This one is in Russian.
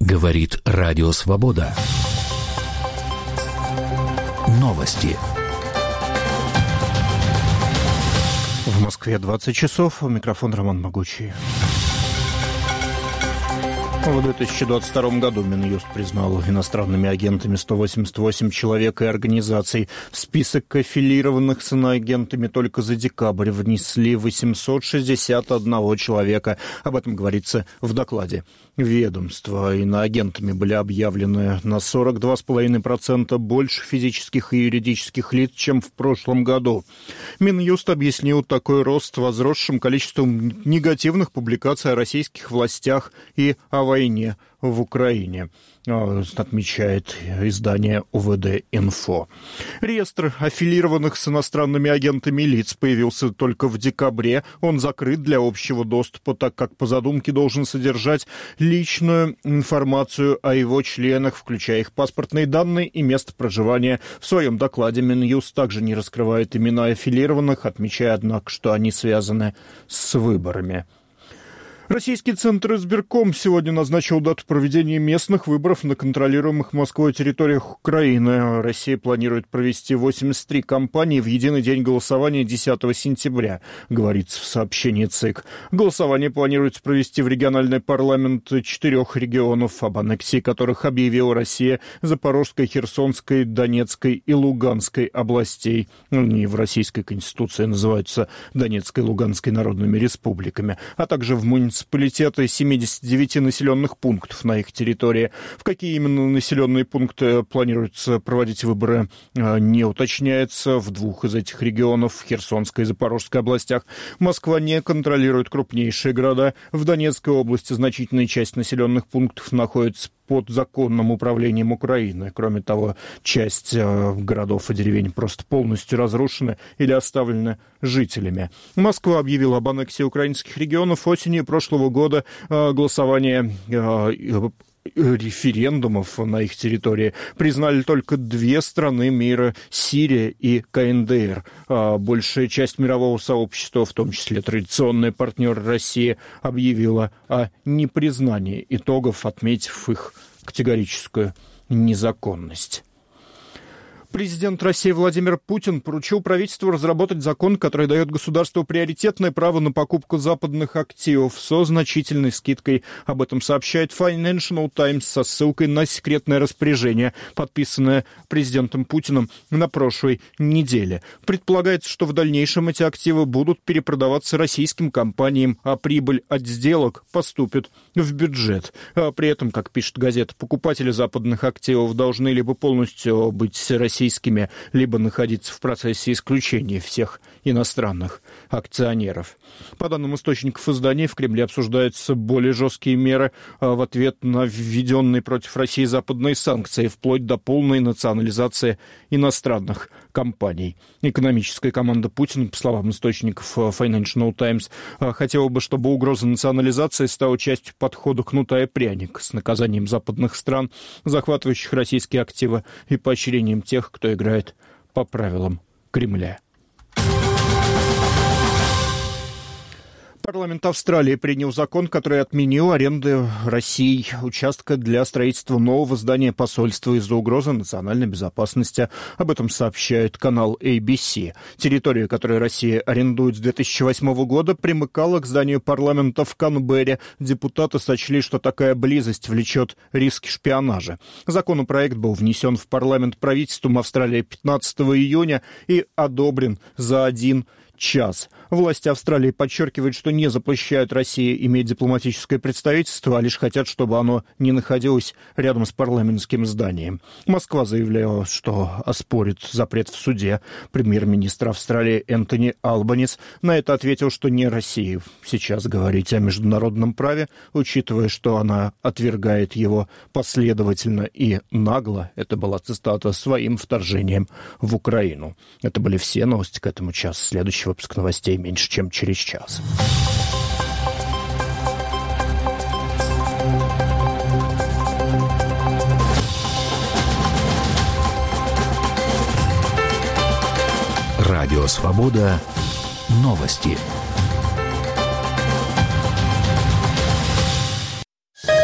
Говорит Радио Свобода. Новости. В Москве 20 часов. Микрофон Роман Могучий. В 2022 году Минюст признал иностранными агентами 188 человек и организаций. В список аффилированных с иноагентами только за декабрь внесли 861 человека. Об этом говорится в докладе ведомства. Иноагентами были объявлены на 42,5% больше физических и юридических лиц, чем в прошлом году. Минюст объяснил такой рост возросшим количеством негативных публикаций о российских властях и о войне в Украине, отмечает издание УВД-Инфо. Реестр аффилированных с иностранными агентами лиц появился только в декабре. Он закрыт для общего доступа, так как по задумке должен содержать личную информацию о его членах, включая их паспортные данные и место проживания. В своем докладе Минюст также не раскрывает имена аффилированных, отмечая, однако, что они связаны с выборами. Российский центр избирком сегодня назначил дату проведения местных выборов на контролируемых Москвой территориях Украины. Россия планирует провести 83 кампании в единый день голосования 10 сентября, говорится в сообщении ЦИК. Голосование планируется провести в региональный парламент 4 регионов, об аннексии которых объявила Россия: Запорожской, Херсонской, Донецкой и Луганской областей. Они в Российской Конституции называются Донецкой и Луганской народными республиками, а также в муниципалитеты 79 населенных пунктов на их территории. В какие именно населенные пункты планируется проводить выборы, не уточняется. В 2 из этих регионов, в Херсонской и Запорожской областях, Москва не контролирует крупнейшие города. В Донецкой области значительная часть населенных пунктов находится под законным управлением Украины. Кроме того, часть городов и деревень просто полностью разрушены или оставлены жителями. Москва объявила об аннексии украинских регионов осенью прошлого года. Голосование референдумов на их территории признали только 2 страны мира — Сирия и КНДР. Большая часть мирового сообщества, в том числе традиционные партнеры России, объявила о непризнании итогов, отметив их категорическую незаконность. Президент России Владимир Путин поручил правительству разработать закон, который дает государству приоритетное право на покупку западных активов со значительной скидкой. Об этом сообщает Financial Times со ссылкой на секретное распоряжение, подписанное президентом Путиным на прошлой неделе. Предполагается, что в дальнейшем эти активы будут перепродаваться российским компаниям, а прибыль от сделок поступит в бюджет. При этом, как пишет газета, покупатели западных активов должны либо полностью быть российскими, либо находиться в процессе исключения всех иностранных акционеров. По данным источников издания, в Кремле обсуждаются более жесткие меры в ответ на введенные против России западные санкции, вплоть до полной национализации иностранных компаний. Экономическая команда Путина, по словам источников Financial Times, хотела бы, чтобы угроза национализации стала частью подхода кнута и пряника с наказанием западных стран, захватывающих российские активы, и поощрением тех, кто играет по правилам Кремля. Парламент Австралии принял закон, который отменил аренду Россией участка для строительства нового здания посольства из-за угрозы национальной безопасности. Об этом сообщает канал ABC. Территория, которую Россия арендует с 2008 года, примыкала к зданию парламента в Канберре. Депутаты сочли, что такая близость влечет риски шпионажа. Законопроект был внесен в парламент правительством Австралии 15 июня и одобрен за 1 час. Власти Австралии подчеркивают, что не запрещают России иметь дипломатическое представительство, а лишь хотят, чтобы оно не находилось рядом с парламентским зданием. Москва заявляла, что оспорит запрет в суде. Премьер-министр Австралии Энтони Албанис на это ответил, что не России сейчас говорить о международном праве, учитывая, что она отвергает его последовательно и нагло, это была цитата, своим вторжением в Украину. Это были все новости к этому часу. Следующий выпуск новостей меньше, чем через час. Радио Свобода. Новости.